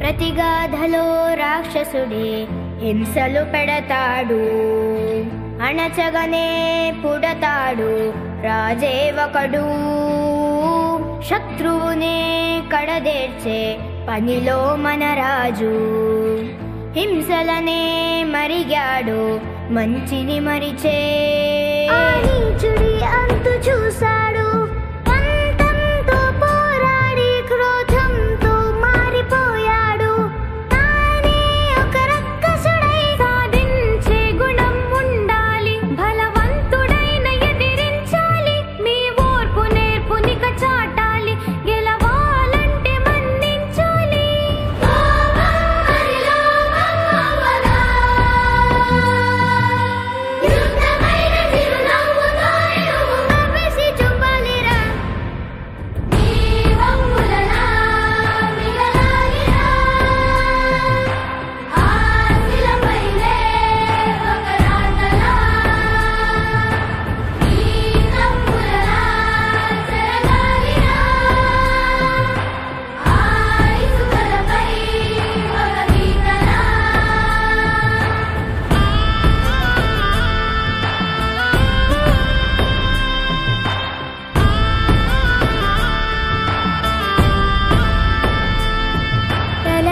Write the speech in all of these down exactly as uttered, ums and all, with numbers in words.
ప్రతిగాధలో రాక్షసుడే హింసలు పెడతాడు, అణచగనే పుడతాడు రాజే ఒకడు. శత్రువునే కడదేర్చే పనిలో మన రాజు, హింసలనే మరిగాడు మంచిని మరిచే. నీచుడి అంతు చూశాడు, పంతంతో పోరాడి క్రోధంతో మారిపోయాడు. తానే ఒక రక్కసుడై సాధించే గుణం ఉండాలి, బలవంతుడైన ఎదిరించాలి. మీ ఓర్పు నేర్పునిక చాటాలి, గెలవాలంటే మన్నించాలి.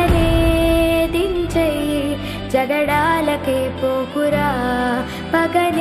జగడాలకే పోకురా పగ